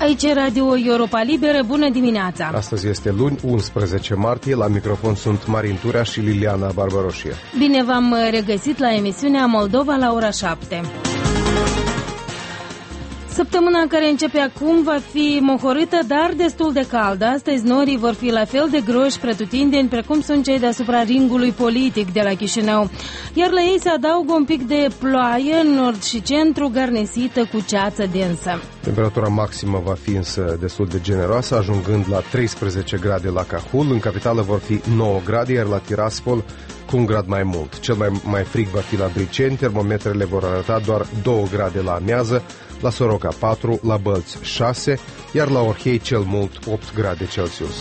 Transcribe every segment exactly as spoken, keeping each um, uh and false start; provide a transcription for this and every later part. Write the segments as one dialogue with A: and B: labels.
A: Aici e Radio Europa Liberă, bună dimineața!
B: Astăzi este luni, unsprezece martie, la microfon sunt Marin Turea și Liliana Barbaroșie.
A: Bine v-am regăsit la emisiunea Moldova la ora șapte. Săptămâna care începe acum va fi mohorâtă, dar destul de caldă. Astăzi norii vor fi la fel de groși pretutindeni precum sunt cei deasupra ringului politic de la Chișinău. Iar la ei se adaugă un pic de ploaie în nord și centru, garnisită cu ceață densă.
B: Temperatura maximă va fi însă destul de generoasă, ajungând la treisprezece grade la Cahul. În capitală vor fi nouă grade, iar la Tiraspol cu un grad mai mult. Cel mai, mai frig va fi la Briceni, termometrele vor arăta doar două grade la amiază, la Soroca patru, la Bălți șase, iar la Orhei cel mult opt grade Celsius.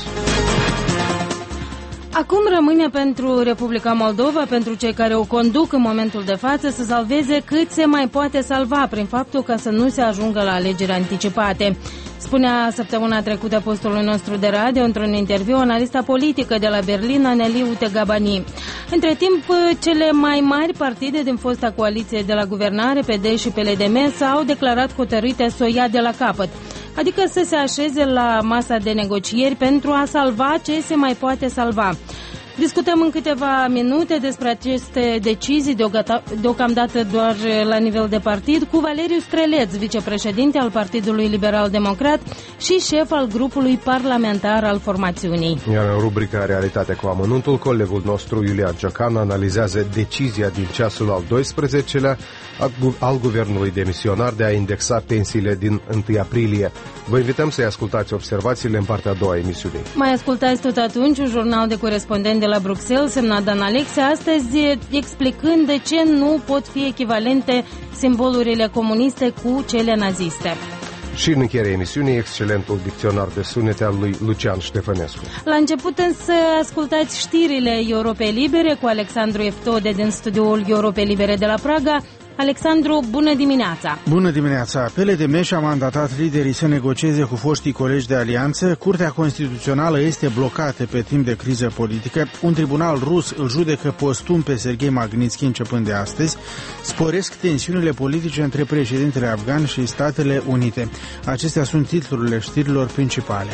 A: Acum rămâne pentru Republica Moldova, pentru cei care o conduc în momentul de față, să salveze cât se mai poate salva prin faptul că să nu se ajungă la alegeri anticipate. Spunea săptămâna trecută postului nostru de radio într-un interviu analista politică de la Berlin, Aneli Utegabani. Între timp, cele mai mari partide din fosta coaliție de la guvernare, P D și P L D M, s-au declarat hotărâte să o ia de la capăt, adică să se așeze la masa de negocieri pentru a salva ce se mai poate salva. Discutăm în câteva minute despre aceste decizii, deocamdată doar la nivel de partid, cu Valeriu Streleț, vicepreședinte al Partidului Liberal Democrat și șef al grupului parlamentar al formațiunii.
B: Iar în rubrica Realitatea cu amănuntul, colegul nostru Iulian Ciocan analizează decizia din ceasul al doisprezecelea al guvernului demisionar de a indexa pensiile din întâi aprilie. Vă invităm să-i ascultați observațiile în partea a doua a emisiunii.
A: Mai ascultați tot atunci un jurnal de corespondent de la Bruxelles, semnat Dan Alexe, astăzi explicând de ce nu pot fi echivalente simbolurile comuniste cu cele naziste.
B: Și în încheierea emisiunii, excelentul dicționar de sunete al lui Lucian Ștefănescu.
A: La început însă ascultați știrile Europei Libere cu Alexandru Eftode din studioul Europei Libere de la Praga. Alexandru, bună dimineața!
C: Bună dimineața! P L D M și-a mandatat liderii să negocieze cu foștii colegi de alianță. Curtea Constituțională este blocată pe timp de criză politică. Un tribunal rus îl judecă postum pe Serghei Magnitsky începând de astăzi. Sporesc tensiunile politice între președintele afgan și Statele Unite. Acestea sunt titlurile știrilor principale.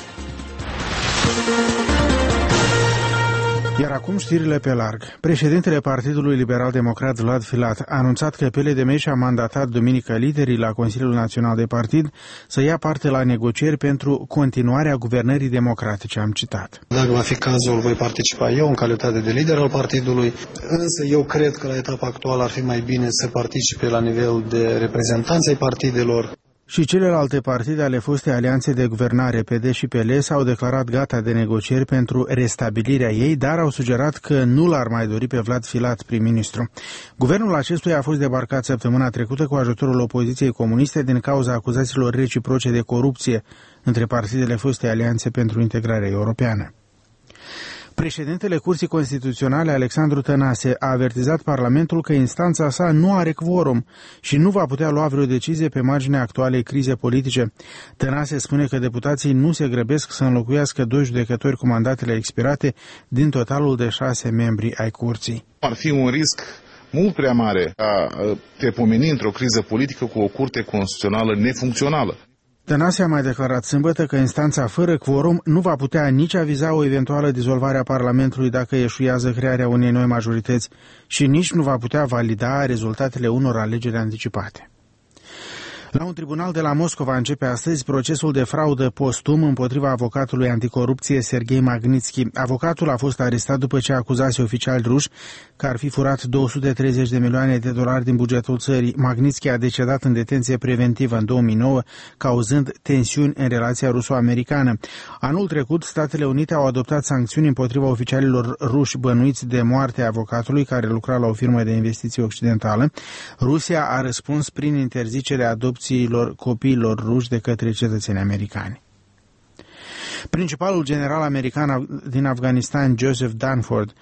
C: Iar acum știrile pe larg. Președintele Partidului Liberal Democrat Vlad Filat a anunțat că P L D M și-a mandatat duminică liderii la Consiliul Național de Partid să ia parte la negocieri pentru continuarea guvernării democratice. Am citat.
D: Dacă va fi cazul, voi participa eu în calitate de lider al partidului, însă eu cred că la etapa actuală ar fi mai bine să participe la nivel de reprezentanți ai partidelor.
C: Și celelalte partide ale fostei alianțe de guvernare P D și P L s-au declarat gata de negocieri pentru restabilirea ei, dar au sugerat că nu l-ar mai dori pe Vlad Filat prim-ministru. Guvernul acestuia a fost debarcat săptămâna trecută cu ajutorul opoziției comuniste din cauza acuzațiilor reciproce de corupție între partidele fostei alianțe pentru integrare europeană. Președintele Curții Constituționale, Alexandru Tănase, a avertizat Parlamentul că instanța sa nu are quorum și nu va putea lua vreo decizie pe marginea actualei crize politice. Tănase spune că deputații nu se grăbesc să înlocuiască doi judecători cu mandatele expirate din totalul de șase membri ai Curții.
E: Ar fi un risc mult prea mare a te pomeni într-o criză politică cu o curte constituțională nefuncțională.
C: Tănase a mai declarat sâmbătă că instanța fără quorum nu va putea nici aviza o eventuală dizolvare a Parlamentului dacă eșuează crearea unei noi majorități și nici nu va putea valida rezultatele unor alegeri anticipate. La un tribunal de la Moscova începe astăzi procesul de fraudă postum împotriva avocatului anticorupție Serghei Magnitsky. Avocatul a fost arestat după ce acuzase oficiali ruși că ar fi furat două sute treizeci de milioane de dolari din bugetul țării. Magnitsky a decedat în detenție preventivă în două mii nouă, cauzând tensiuni în relația ruso-americană. Anul trecut, Statele Unite au adoptat sancțiuni împotriva oficialilor ruși bănuiți de moartea avocatului care lucra la o firmă de investiții occidentală. Rusia a răspuns prin interzicerea adopției copiilor ruși de către cetățeni americani. Principalul general american din Afganistan, Joseph Dunford,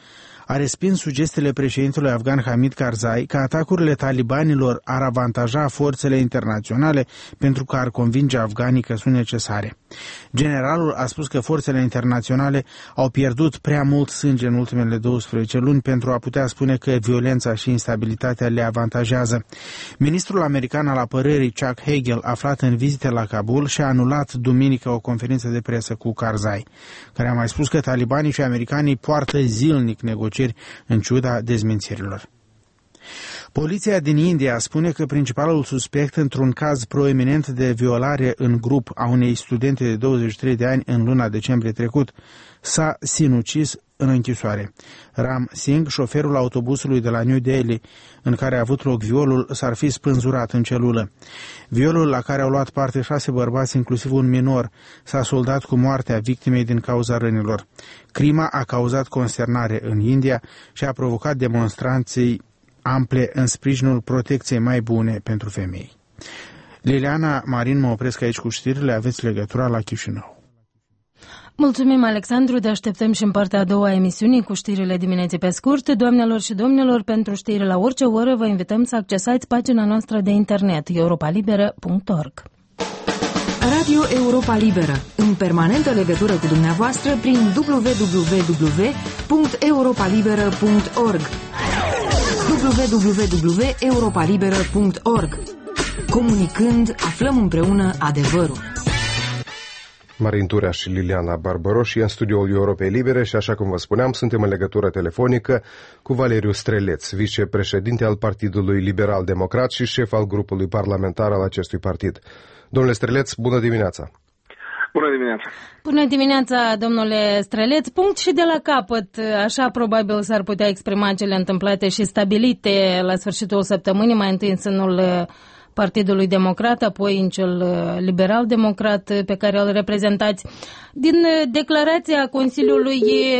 C: a respins sugestiile președintelui afgan Hamid Karzai că atacurile talibanilor ar avantaja forțele internaționale pentru că ar convinge afganii că sunt necesare. Generalul a spus că forțele internaționale au pierdut prea mult sânge în ultimele douăsprezece luni pentru a putea spune că violența și instabilitatea le avantajează. Ministrul american al apărării Chuck Hagel, aflat în vizite la Kabul, și-a anulat duminică o conferință de presă cu Karzai, care a mai spus că talibanii și americanii poartă zilnic negocieri în ciuda dezmințirilor. Poliția din India spune că principalul suspect într-un caz proeminent de violare în grup a unei studente de douăzeci și trei de ani în luna decembrie trecut s-a sinucis în închisoare. Ram Singh, șoferul autobuzului de la New Delhi în care a avut loc violul, s-ar fi spânzurat în celulă. Violul, la care au luat parte șase bărbați, inclusiv un minor, s-a soldat cu moartea victimei din cauza rănilor. Crima a cauzat consternare în India și a provocat demonstrații ample în sprijinul protecției mai bune pentru femei. Liliana Marin, mă opresc aici cu știrile, aveți legătura la Chișinău.
A: Mulțumim, Alexandru, te așteptăm și în partea a doua a emisiunii cu știrile dimineții pe scurt. Doamnelor și domnilor, pentru știri la orice oră vă invităm să accesați pagina noastră de internet europa liberă punct org.
F: Radio Europa Liberă, în permanentă legătură cu dumneavoastră prin w w w punct europa liberă punct org. w w w punct europa liberă punct org. Comunicând, aflăm împreună adevărul.
B: Marin Turea și Liliana Barbaroși în studioul Europei Libere și, așa cum vă spuneam, suntem în legătură telefonică cu Valeriu Streleț, vicepreședinte al Partidului Liberal Democrat și șef al grupului parlamentar al acestui partid. Domnule Streleț, bună dimineața!
G: Bună dimineața!
A: Bună dimineața, domnule Streleț. Punct și de la capăt, așa probabil s-ar putea exprima cele întâmplate și stabilite la sfârșitul săptămânii, mai întâi în sânul Partidului Democrat, apoi în cel liberal-democrat pe care îl reprezentați. Din declarația Consiliului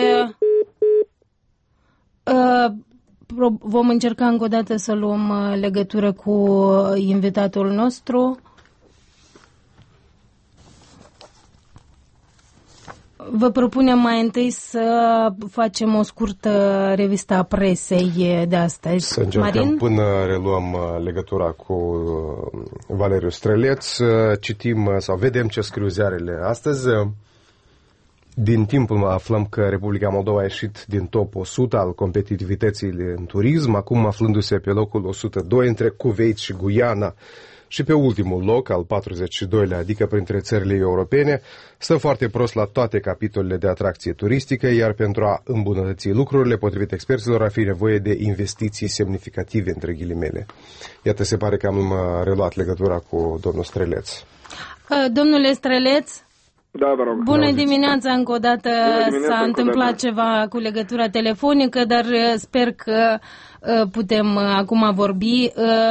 A: vom încerca încă o dată să luăm legătură cu invitatul nostru. Vă propunem mai întâi să facem o scurtă revistă a presei de astăzi.
B: Să încercăm
A: Marin?
B: Până reluăm legătura cu Valeriu Streleț. Citim sau vedem ce scriu ziarele astăzi. Din timpul aflăm că Republica Moldova a ieșit din top o sută al competitivității în turism, acum aflându-se pe locul o sută doi între Kuwait și Guyana. Și pe ultimul loc, al patruzeci și doilea, adică printre țările europene, stă foarte prost la toate capitolele de atracție turistică, iar pentru a îmbunătăți lucrurile, potrivit experților, ar fi nevoie de investiții semnificative, între ghilimele. Iată, se pare că am reluat legătura cu domnul Streleț.
A: Domnule Streleț,
G: da, vă rog.
A: bună dimineața încă o dată. S-a întâmplat ceva cu legătura telefonică, dar sper că putem acum vorbi.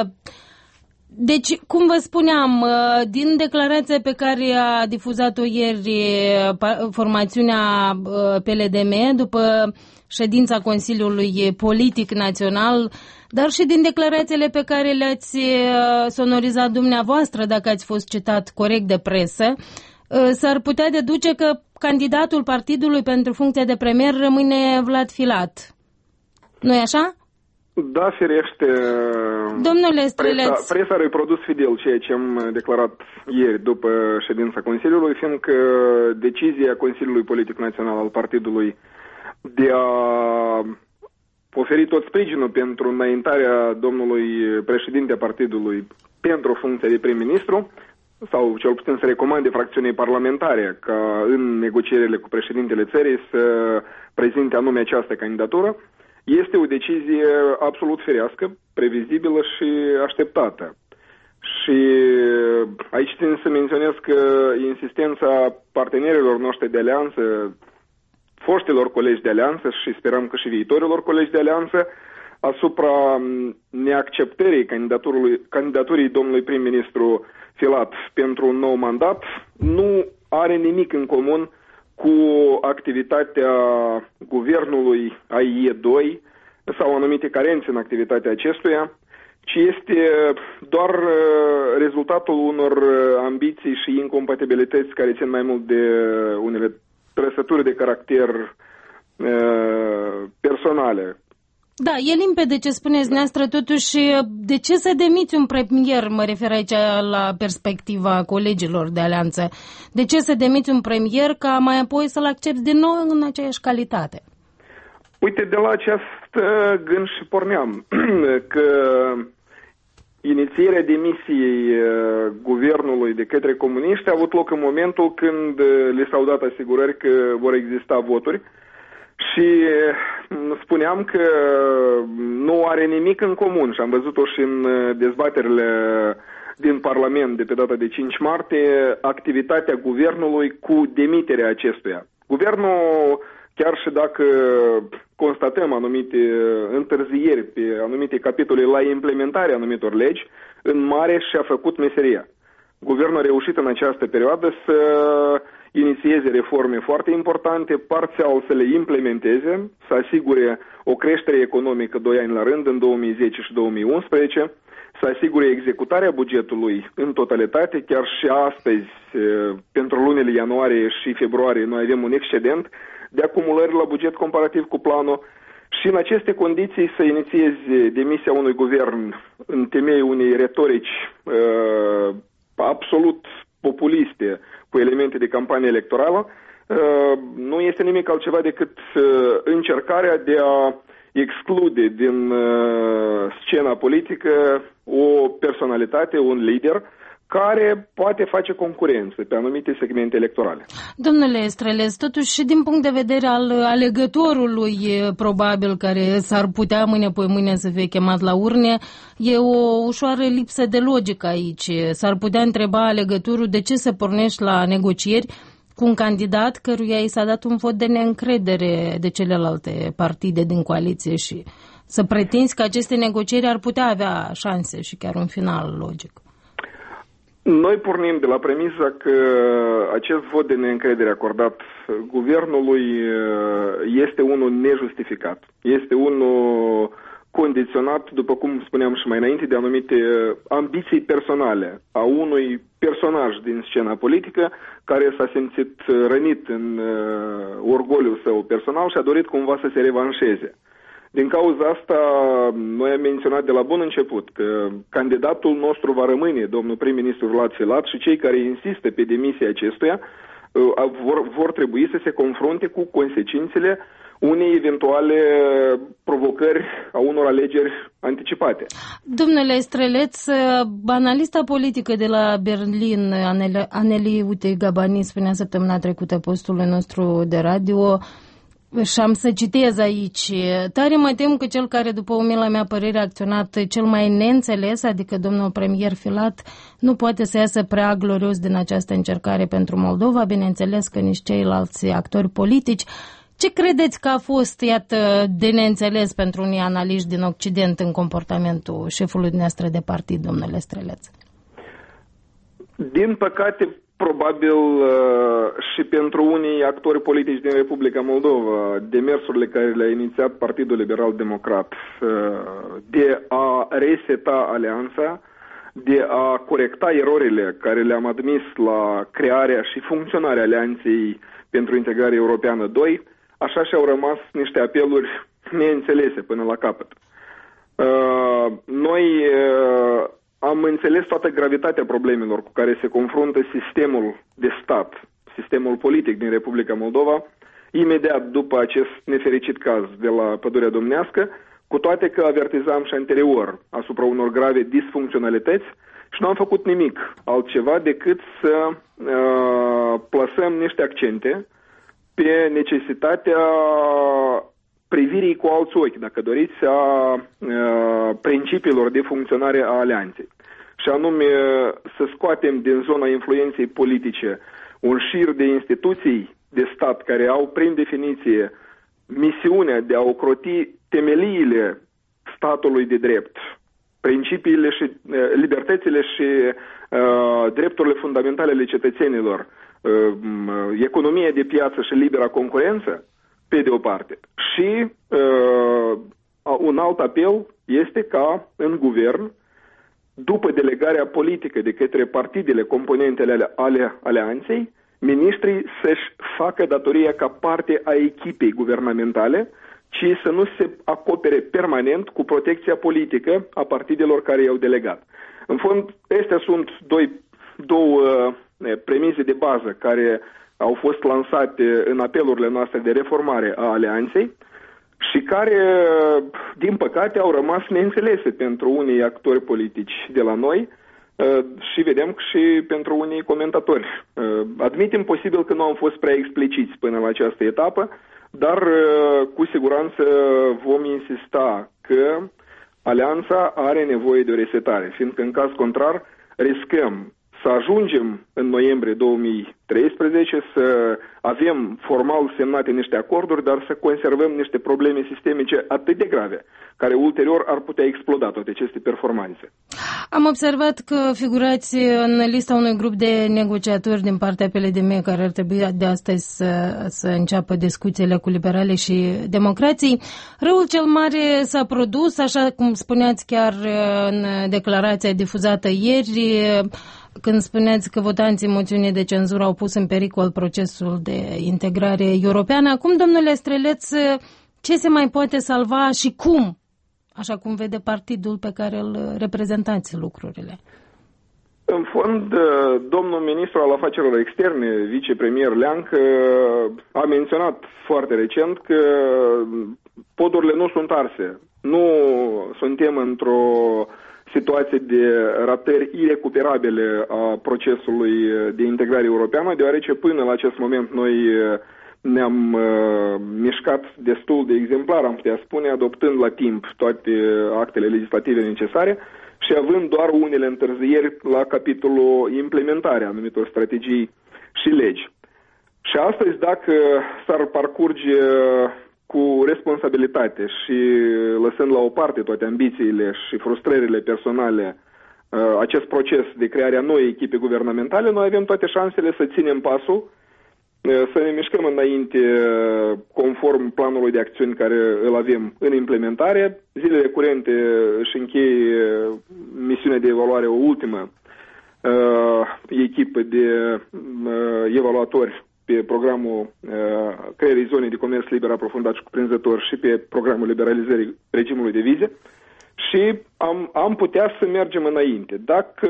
A: Deci, cum vă spuneam, din declarația pe care a difuzat-o ieri formațiunea P L D M după ședința Consiliului Politic Național, dar și din declarațiile pe care le-ați sonorizat dumneavoastră, dacă ați fost citat corect de presă, s-ar putea deduce că candidatul partidului pentru funcția de premier rămâne Vlad Filat. Nu-i așa?
G: Da, firește.
A: Domnule Streleț,
G: presa, presa a reprodus fidel ceea ce am declarat ieri după ședința Consiliului, fiindcă decizia Consiliului Politic Național al partidului de a oferi tot sprijinul pentru înaintarea domnului președinte a partidului pentru funcția de prim-ministru, sau cel puțin să recomande fracțiunii parlamentare ca în negocierile cu președintele țării să prezinte anume această candidatură, este o decizie absolut firească, previzibilă și așteptată. Și aici țin să menționez că insistența partenerilor noștri de alianță, foștilor colegi de alianță și sperăm că și viitorilor colegi de alianță, asupra neacceptării candidaturii domnului prim-ministru Filat pentru un nou mandat, nu are nimic în comun cu activitatea guvernului A I E doi sau anumite carențe în activitatea acestuia, ci este doar rezultatul unor ambiții și incompatibilități care țin mai mult de unele trăsături de caracter uh, personale.
A: Da, e limpede ce spuneți dumneavoastră, totuși, de ce să demiți un premier, mă refer aici la perspectiva colegilor de alianță, de ce să demiți un premier ca mai apoi să-l accepți din nou în aceeași calitate?
G: Uite, de la acest gând și porneam, că inițierea demisiei guvernului de către comuniști a avut loc în momentul când li s-au dat asigurări că vor exista voturi și spuneam că nu are nimic în comun și am văzut-o și în dezbaterile din Parlament de pe data de cinci martie, activitatea guvernului cu demiterea acestuia. Guvernul, chiar și dacă constatăm anumite întârzieri pe anumite capitole la implementarea anumitor legi, în mare și-a făcut meseria. Guvernul a reușit în această perioadă să inițieze reforme foarte importante, parțial să le implementeze, să asigure o creștere economică doi ani la rând, în două mii zece și două mii unsprezece, să asigure executarea bugetului în totalitate. Chiar și astăzi, pentru lunile ianuarie și februarie, noi avem un excedent de acumulări la buget comparativ cu planul și în aceste condiții să inițieze demisia unui guvern în temeiul unei retorici uh, absolut populiste, cu elemente de campanie electorală, nu este nimic altceva decât încercarea de a exclude din scena politică o personalitate, un lider, care poate face concurență pe anumite segmente electorale.
A: Domnule Streleț, totuși și din punct de vedere al alegătorului, probabil, care s-ar putea mâine pe mâine să fie chemat la urne, e o ușoară lipsă de logică aici. S-ar putea întreba alegătorul de ce să pornești la negocieri cu un candidat căruia i s-a dat un vot de neîncredere de celelalte partide din coaliție și să pretinzi că aceste negocieri ar putea avea șanse și chiar un final logic.
G: Noi pornim de la premisa că acest vot de neîncredere acordat guvernului este unul nejustificat. Este unul condiționat, după cum spuneam și mai înainte, de anumite ambiții personale a unui personaj din scena politică care s-a simțit rănit în orgoliul său personal și a dorit cumva să se revanșeze. Din cauza asta, noi am menționat de la bun început că candidatul nostru va rămâne domnul prim-ministru Vlad Filat și cei care insistă pe demisia acestuia vor, vor trebui să se confrunte cu consecințele unei eventuale provocări a unor alegeri anticipate.
A: Domnule Streleț, analista politică de la Berlin, Aneli Uite-Gabani, spunea săptămâna trecută postului nostru de radio, și am să citez aici: tare mă tem că cel care, după umila mea părere, a acționat cel mai neînțeles, adică domnul premier Filat, nu poate să iasă prea glorios din această încercare pentru Moldova, bineînțeles că nici ceilalți actori politici. Ce credeți că a fost, iată, de neînțeles pentru unii analiști din Occident în comportamentul șefului dumneavoastră de partid, domnule Streleț?
G: Din păcate, probabil și pentru unii actori politici din Republica Moldova, demersurile care le-a inițiat Partidul Liberal Democrat de a reseta alianța, de a corecta erorile care le-am admis la crearea și funcționarea Alianței pentru Integrare Europeană doi, așa și-au rămas niște apeluri neînțelese până la capăt. Noi am înțeles toată gravitatea problemelor cu care se confruntă sistemul de stat, sistemul politic din Republica Moldova, imediat după acest nefericit caz de la Pădurea Domnească, cu toate că avertizam și anterior asupra unor grave disfuncționalități și nu am făcut nimic altceva decât să uh, plasăm niște accente pe necesitatea privirii cu alți ochi, dacă doriți, a uh, principiilor de funcționare a alianței. Și anume să scoatem din zona influenței politice un șir de instituții de stat care au, prin definiție, misiunea de a ocroti temeliile statului de drept, principiile și uh, libertățile și uh, drepturile fundamentale ale cetățenilor, uh, economia de piață și libera concurență, pe de o parte. Și uh, un alt apel este ca în guvern, după delegarea politică de către partidele componente ale, ale alianței, miniștrii să-și facă datoria ca parte a echipei guvernamentale, ci să nu se acopere permanent cu protecția politică a partidelor care i-au delegat. În fond, acestea sunt doi, două premize de bază care au fost lansate în apelurile noastre de reformare a alianței și care, din păcate, au rămas neînțelese pentru unii actori politici de la noi și vedem și pentru unii comentatori. Admitem posibil că nu am fost prea expliciți până la această etapă, dar cu siguranță vom insista că alianța are nevoie de o resetare, fiindcă în caz contrar riscăm să ajungem în noiembrie două mii treisprezece să avem formal semnate niște acorduri, dar să conservăm niște probleme sistemice atât de grave, care ulterior ar putea exploda toate aceste performanțe.
A: Am observat că figurați în lista unui grup de negociatori din partea P L D M care ar trebui de astăzi să, să înceapă discuțiile cu liberale și democrații. Răul cel mare s-a produs, așa cum spuneați chiar în declarația difuzată ieri, când spuneați că votanții moțiunii de cenzură au pus în pericol procesul de integrare europeană. Acum, domnule Streleț, ce se mai poate salva și cum? Așa cum vede partidul pe care îl reprezentați lucrurile.
G: În fond, domnul ministru al afacerilor externe, vicepremier Leancă, a menționat foarte recent că podurile nu sunt arse. Nu suntem într-o situație de ratări irecuperabile a procesului de integrare europeană, deoarece până la acest moment noi ne-am uh, mișcat destul de exemplar, am putea spune, adoptând la timp toate actele legislative necesare și având doar unele întârzieri la capitolul implementarea anumitor strategii și legi. Și astăzi, dacă s-ar parcurge cu responsabilitate și lăsând la o parte toate ambițiile și frustrările personale uh, acest proces de creare a noii echipe guvernamentale, noi avem toate șansele să ținem pasul, să ne mișcăm înainte conform planului de acțiuni care îl avem în implementare. Zilele curente își încheie misiunea de evaluare, o ultimă uh, echipă de uh, evaluatori pe programul uh, creării zonei de comerț liber aprofundat și cuprinzător și pe programul liberalizării regimului de vize și am, am putea să mergem înainte. Dacă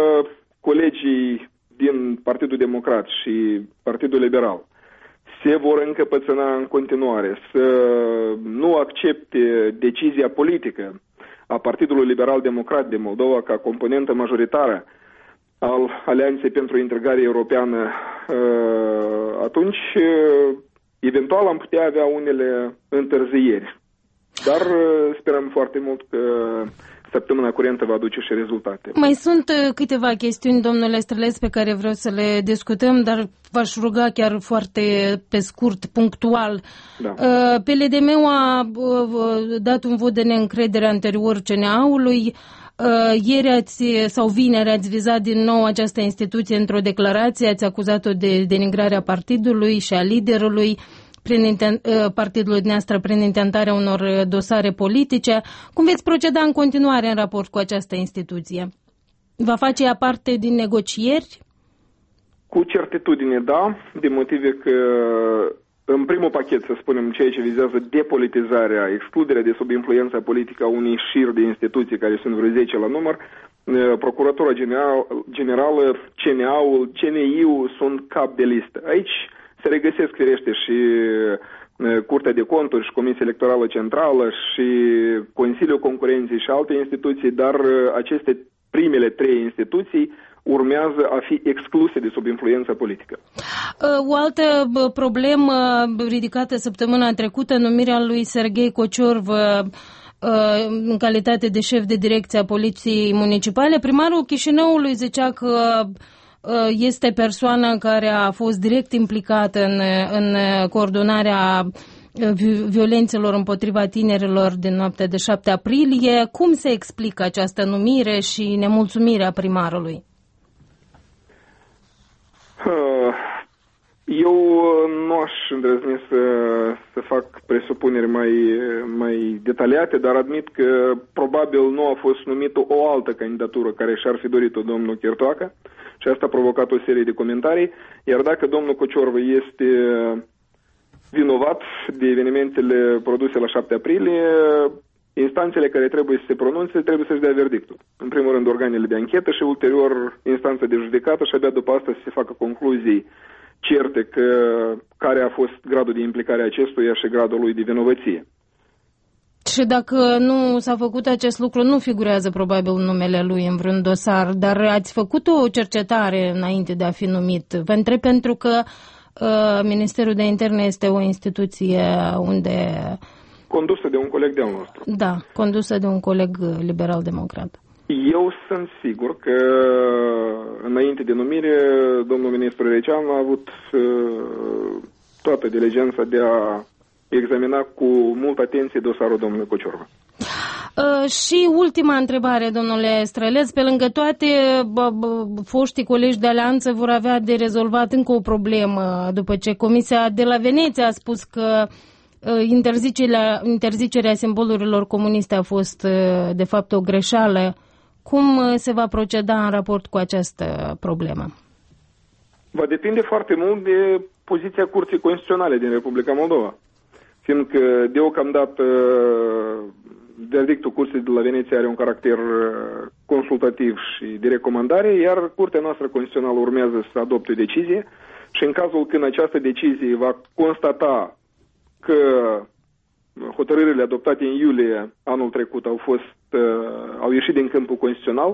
G: colegii din Partidul Democrat și Partidul Liberal se vor încăpățâna în continuare să nu accepte decizia politică a Partidului Liberal Democrat de Moldova ca componentă majoritară al Alianței pentru Integrare Europeană, atunci eventual am putea avea unele întârzieri. Dar sperăm foarte mult că săptămâna curentă va aduce și rezultate.
A: Mai sunt câteva chestiuni, domnule Streleț, pe care vreau să le discutăm, dar v-aș ruga chiar foarte pe scurt, punctual. Da. P L D M-ul a dat un vot de neîncredere anterior C N A-ului. Ieri ați, sau vineri ați vizat din nou această instituție într-o declarație, ați acuzat-o de denigrarea partidului și a liderului prin partidul dumneavoastră prin intentarea unor dosare politice. Cum veți proceda în continuare în raport cu această instituție? Va face ea parte din negocieri?
G: Cu certitudine, da, de motive că în primul pachet, să spunem, ceea ce vizează depolitizarea, excluderea de sub influența politică a unui șir de instituții care sunt vreo zece la număr, Procuratura General, Generală, C N A-ul, C N I-ul sunt cap de listă. Aici se regăsesc, firește, și Curtea de Conturi și Comisia Electorală Centrală și Consiliul Concurenței și alte instituții, dar aceste primele trei instituții urmează a fi excluse de sub influența politică.
A: O altă problemă ridicată săptămâna trecută, numirea lui Serghei Kociorvă în calitate de șef de direcție a Poliției Municipale. Primarul Chișinăului zicea că este persoana care a fost direct implicată în, în coordonarea violențelor împotriva tinerilor din noaptea de șapte aprilie. Cum se explică această numire și nemulțumirea primarului?
G: Eu nu aș îndrăzni să, să fac presupuneri mai, mai detaliate, dar admit că probabil nu a fost numită o altă candidatură care și-ar fi dorit-o domnul Chertoacă și asta a provocat o serie de comentarii, iar dacă domnul Cociorvă este vinovat de evenimentele produse la șapte aprilie, instanțele care trebuie să se pronunțe trebuie să-și dea verdictul. În primul rând organele de anchetă și ulterior instanța de judecată și abia după asta să se facă concluzii certe că care a fost gradul de implicare a acestuia și gradul lui de vinovăție.
A: Și dacă nu s-a făcut acest lucru, nu figurează probabil numele lui în vreun dosar, dar ați făcut o cercetare înainte de a fi numit. Vă întreb pentru că uh, Ministerul de Interne este o instituție unde...
G: Condusă de un coleg de-al nostru.
A: Da, condusă de un coleg liberal-democrat.
G: Eu sunt sigur că înainte de numire, domnul ministru Recean a avut uh, toată diligența de a examina cu multă atenție dosarul domnului Cociorvă.
A: Uh, și ultima întrebare, domnule Străleț, pe lângă toate, bă, bă, foștii colegi de alianță vor avea de rezolvat încă o problemă după ce Comisia de la Veneția a spus că uh, interzicerea, interzicerea simbolurilor comuniste a fost uh, de fapt o greșeală. Cum se va proceda în raport cu această problemă?
G: Va depinde foarte mult de poziția Curții Constituționale din Republica Moldova. Fiindcă deocamdată verdictul Curții de la Veneția are un caracter consultativ și de recomandare, iar Curtea noastră Constituțională urmează să adopte o decizie și în cazul când această decizie va constata că hotărârile adoptate în iulie anul trecut au fost au ieșit din câmpul constituțional,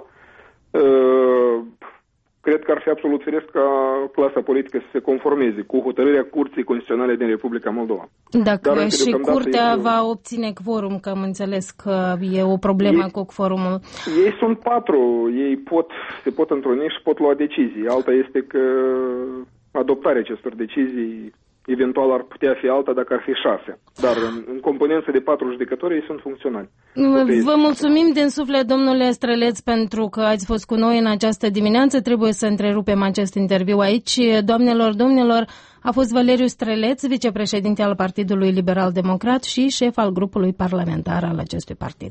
G: cred că ar fi absolut firesc ca clasa politică să se conformeze cu hotărârea Curții Constituționale din Republica Moldova.
A: Dacă dar și Curtea este... va obține quorum, că am înțeles că e o problemă ei, cu quorumul.
G: Ei sunt patru, ei pot, se pot întruni și pot lua decizii. Alta este că adoptarea acestor decizii eventual ar putea fi alta dacă ar fi șase. Dar în, în componență de patru judecători ei sunt funcționali.
A: Vă mulțumim din suflet, domnule Străleț, pentru că ați fost cu noi în această dimineață. Trebuie să întrerupem acest interviu aici. Doamnelor, domnilor, a fost Valeriu Străleț, vicepreședinte al Partidului Liberal Democrat și șef al grupului parlamentar al acestui partid.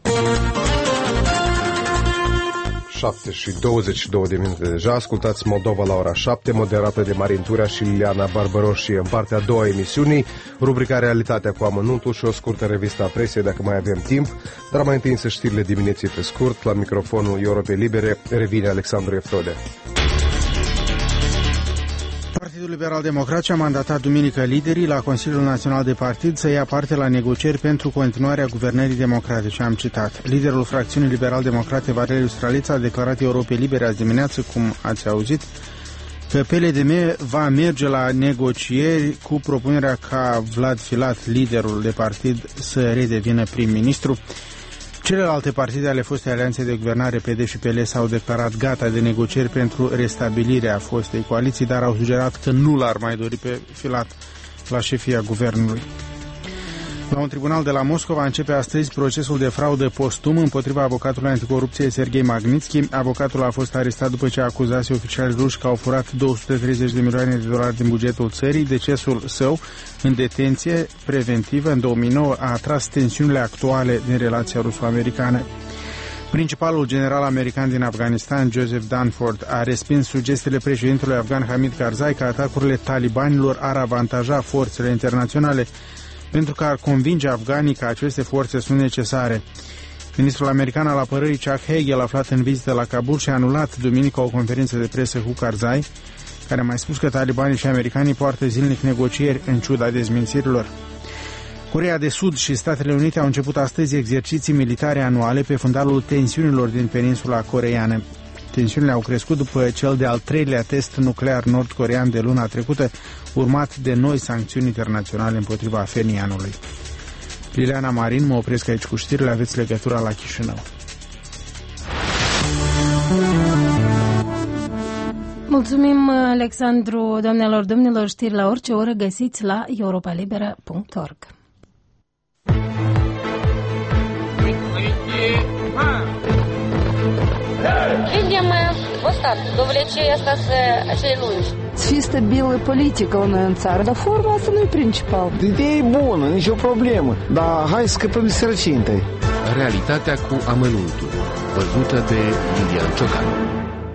B: șapte și douăzeci și două de minute deja. Ascultați Moldova la ora șapte, moderată de Marin Turea și Liliana Barbaroșie. În partea a doua emisiunii, rubrica Realitatea cu amănuntul și o scurtă revistă a presiei dacă mai avem timp. Dar mai întâi să știrile dimineții pe scurt. La microfonul Europei Libere revine Alexandru Eftode.
C: Partidul Liberal Democrat și-a mandatat duminică liderii la Consiliul Național de Partid să ia parte la negocieri pentru continuarea guvernării democratice. Am citat. Liderul fracțiunii Liberal Democrate, Valeriu Străleț, a declarat Europei Libere azi dimineață, cum ați auzit, că P L D M va merge la negocieri cu propunerea ca Vlad Filat, liderul de partid, să redevină prim-ministru. Celelalte partide ale fostei alianțe de guvernare P D și P L s-au declarat gata de negocieri pentru restabilirea fostei coaliții, dar au sugerat că nu l-ar mai dori pe Filat la șefia guvernului. La un tribunal de la Moscova începe astăzi procesul de fraudă postum împotriva avocatului anticorupție Serghei Magnitsky. Avocatul a fost arestat după ce acuzase oficiali ruși că au furat două sute treizeci de milioane de dolari din bugetul țării. Decesul său în detenție preventivă în două mii nouă a atras tensiunile actuale din relația ruso-americană. Principalul general american din Afganistan, Joseph Dunford, a respins sugestiile președintelui afgan Hamid Karzai că atacurile talibanilor ar avantaja forțele internaționale, pentru că ar convinge afganii că aceste forțe sunt necesare. Ministrul american al apărării Chuck Hagel, aflat în vizită la Kabul, și-a anulat duminică o conferință de presă cu Karzai, care a mai spus că talibanii și americanii poartă zilnic negocieri în ciuda dezmințirilor. Coreea de Sud și Statele Unite au început astăzi exerciții militare anuale pe fundalul tensiunilor din peninsula coreeană. Tensiunile au crescut după cel de-al treilea test nuclear nord-corean de luna trecută, urmat de noi sancțiuni internaționale împotriva Phenianului. Liliana Marin, mă opresc aici cu știrile, aveți legătura la Chișinău.
A: Mulțumim, Alexandru. Doamnelor, domnilor, știri la orice oră găsiți la europa libera punct org.
H: Видимо, вот так, довлечение остаться очень лучше. poți fi stabilă politică la noi în țară, dar forma asta nu e principal.
I: Ideea e bună, nicio problemă, dar hai să scăpăm de sărăcie întâi.
J: Realitatea cu amănuntul, văzută de Lilian Ciocanu.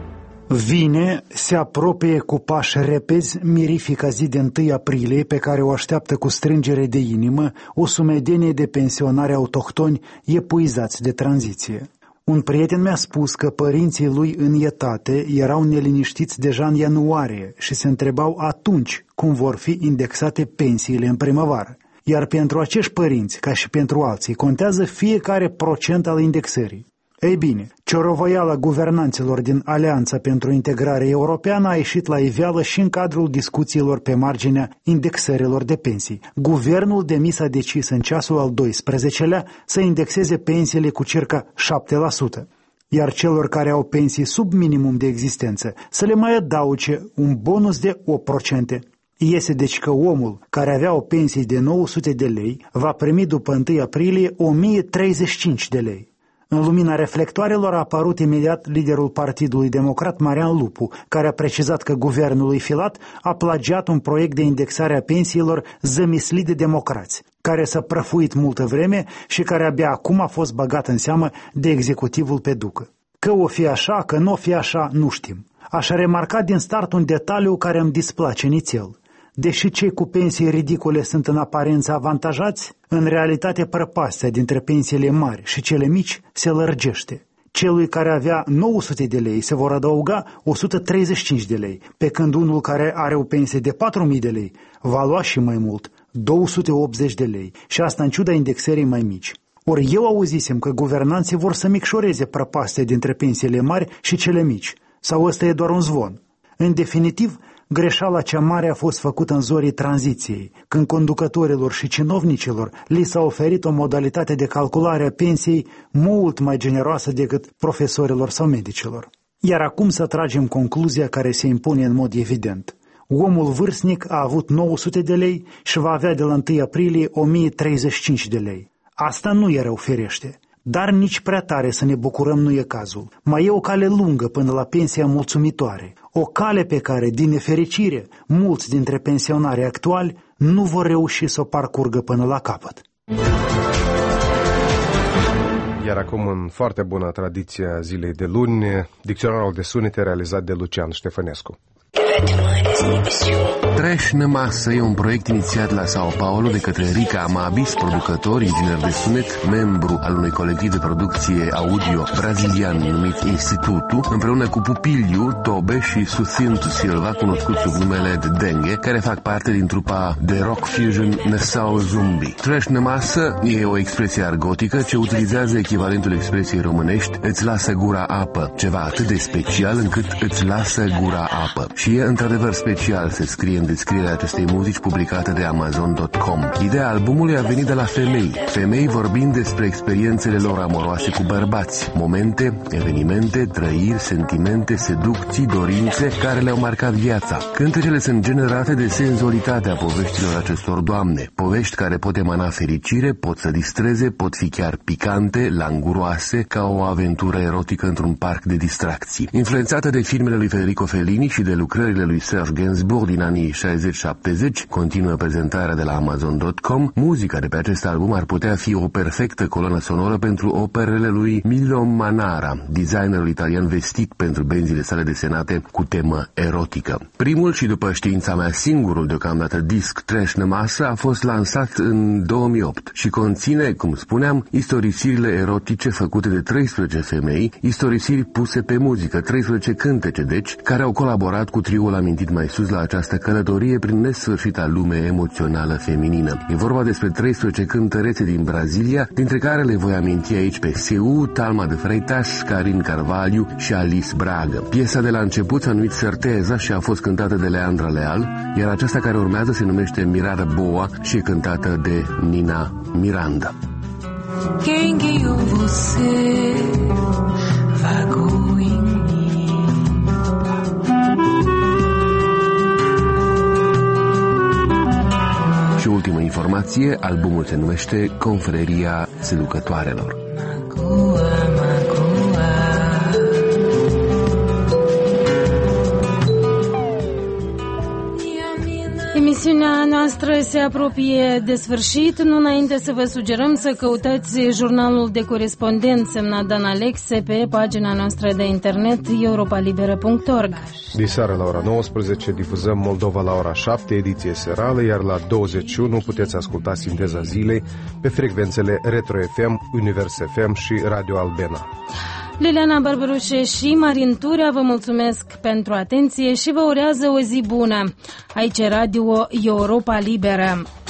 K: Vine, se apropie cu pași repezi mirifica zi de întâi aprilie pe care o așteaptă cu strângere de inimă o sumedenie de pensionari autohtoni epuizați de tranziție. Un prieten mi-a spus că părinții lui în etate erau neliniștiți deja în ianuarie și se întrebau atunci cum vor fi indexate pensiile în primăvară. Iar pentru acești părinți, ca și pentru alții, contează fiecare procent al indexării. Ei bine, ciorovăiala guvernanților din Alianța pentru Integrare Europeană a ieșit la iveală și în cadrul discuțiilor pe marginea indexărilor de pensii. Guvernul demis a decis în ceasul al doisprezecelea să indexeze pensiile cu circa șapte la sută, iar celor care au pensii sub minimum de existență să le mai adauge un bonus de opt la sută. Iese deci că omul care avea o pensie de nouă sute de lei va primi după întâi aprilie o mie treizeci și cinci de lei. În lumina reflectoarelor a apărut imediat liderul Partidului Democrat, Marian Lupu, care a precizat că guvernul lui Filat a plagiat un proiect de indexare a pensiilor zămislit de democrați, care s-a prăfuit multă vreme și care abia acum a fost băgat în seamă de executivul pe ducă. Că o fi așa, că nu o fi așa, nu știm. Aș remarca din start un detaliu care îmi displace nițel. Deși cei cu pensii ridicole sunt în aparență avantajați, în realitate prăpastia dintre pensiile mari și cele mici se lărgește. Celui care avea nouă sute de lei se vor adăuga o sută treizeci și cinci de lei, pe când unul care are o pensie de patru mii de lei va lua și mai mult, două sute optzeci de lei, și asta în ciuda indexării mai mici. Ori eu auzisem că guvernanții vor să micșoreze prăpastia dintre pensiile mari și cele mici, sau ăsta e doar un zvon. În definitiv, greșeala cea mare a fost făcută în zorii tranziției, când conducătorilor și cinovnicilor li s-a oferit o modalitate de calculare a pensiei mult mai generoasă decât profesorilor sau medicilor. Iar acum să tragem concluzia care se impune în mod evident. Omul vârstnic a avut nouă sute de lei și va avea de la întâi aprilie o mie treizeci și cinci de lei. Asta nu e rău, firește. Dar nici prea tare să ne bucurăm nu e cazul. Mai e o cale lungă până la pensia mulțumitoare, o cale pe care, din nefericire, mulți dintre pensionarii actuali nu vor reuși să o parcurgă până la capăt.
B: Iar acum, în foarte bună tradiție a zilei de luni, dicționarul de sunete realizat de Lucian Ștefănescu.
J: Trash në masă e un proiect inițiat la Sao Paulo de către Rica Amabis, producător, inginer de sunet, membru al unui colectiv de producție audio brazilian numit Instituto, împreună cu Pupiliu, Tobe și Sucinto Silva, cunoscut sub numele de Dengue, care fac parte din trupa de rock fusion Nassau Zumbi. Trash në masă e o expresie argotică ce utilizează echivalentul expresiei românești îți lasă gura apă, ceva atât de special încât îți lasă gura apă. Și e într-adevăr special, se scrie în descrierea acestei muzici publicată de Amazon punct com. Ideea albumului a venit de la femei. Femei vorbind despre experiențele lor amoroase cu bărbați, momente, evenimente, trăiri, sentimente, seducții, dorințe care le-au marcat viața. Cântecele sunt generate de senzualitatea poveștilor acestor doamne. Povești care pot emana fericire, pot să distreze, pot fi chiar picante, languroase, ca o aventură erotică într-un parc de distracții. Influențată de filmele lui Federico Fellini și de lucrările lui Serge Gainsbourg din anii șaizeci șaptezeci, continuă prezentarea de la Amazon punct com, muzica de pe acest album ar putea fi o perfectă coloană sonoră pentru operele lui Milo Manara, designerul italian vestit pentru benzile sale desenate cu temă erotică. Primul și, după știința mea, singurul deocamdată disc Trash në masă a fost lansat în două mii opt și conține, cum spuneam, istorisirile erotice făcute de treisprezece femei, istorisiri puse pe muzică, treisprezece cântece, deci, care au colaborat cu triul amintit mai sus la această călătorie prin nesfârșita lume emoțională feminină. E vorba despre treisprezece cântărețe din Brazilia, dintre care le voi aminti aici pe Seu, Talma de Freitas, Karin Carvalho și Alice Braga. Piesa de la început s-a numit Certeza și a fost cântată de Leandra Leal, iar aceasta care urmează se numește Mirada Boa și e cântată de Nina Miranda.
L: Quem guiou você vagou em
J: Și ultima informație, albumul se numește Confreria Seducătoarelor.
A: Emisiunea noastră se apropie de sfârșit, nu înainte să vă sugerăm să căutați jurnalul de corespondent semnat Dan Alexe pe pagina noastră de internet europa libera punct org.
B: Diseară la ora nouăsprezece difuzăm Moldova la ora șapte, ediție serală, iar la douăzeci și unu puteți asculta Sinteza Zilei pe frecvențele Retro F M, Univers F M și Radio Albena.
A: Liliana Barbarușe și Marin Turea vă mulțumesc pentru atenție și vă urează o zi bună. Aici Radio Europa Liberă.